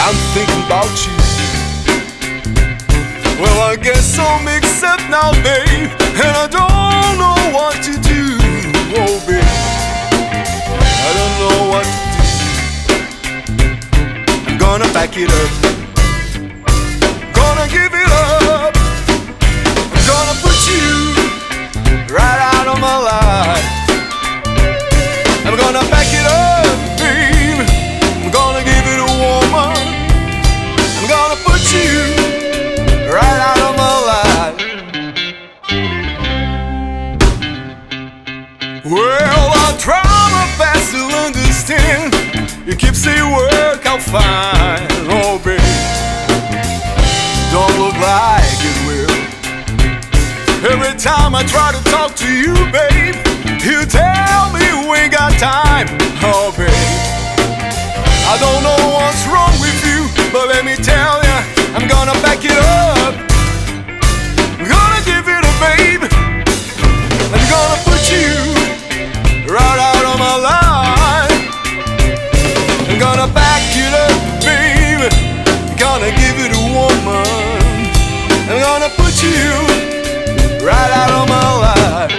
I'm thinking about you. Well, I guess I'm mixed up now, babe, and I don't know what to do. Oh, babe, I don't know what to do. I'm gonna back it up, gonna give it up. I'm gonna put you right out of my life. I'm gonna back it up, babe. I'm gonna give it a woman. I'm gonna put you right out of my life. Well, I try my best to understand. You keep saying work out fine. Oh, babe, don't look like it will. Every time I try to talk to you, babe, you tell me we ain't got time. Oh, babe, I don't know what's wrong with you, but let me tell ya, I'm gonna back it up. I'm gonna give it a babe. I'm gonna put you right out of my life. I'm gonna back it up, babe. I'm gonna give it a woman. I'm gonna put you right out of my life.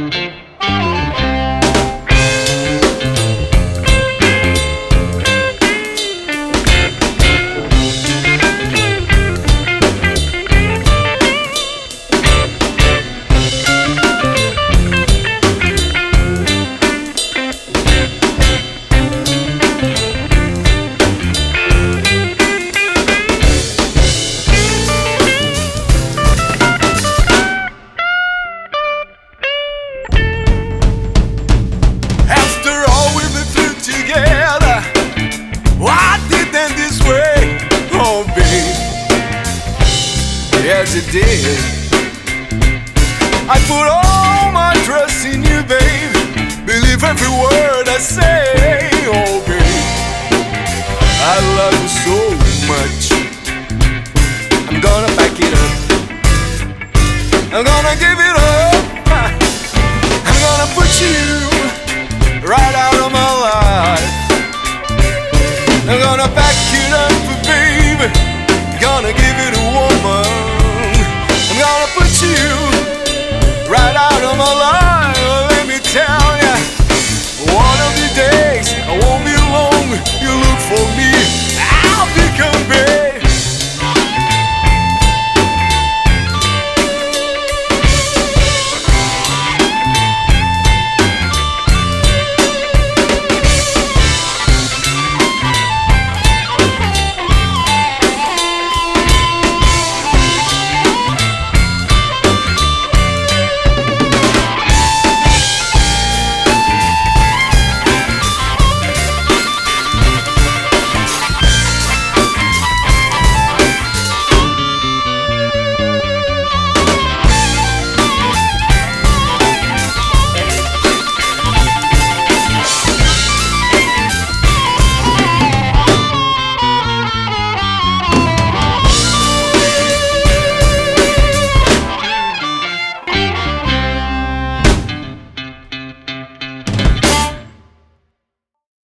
Yes, it did. I put all my trust in you, babe. Believe every word I say.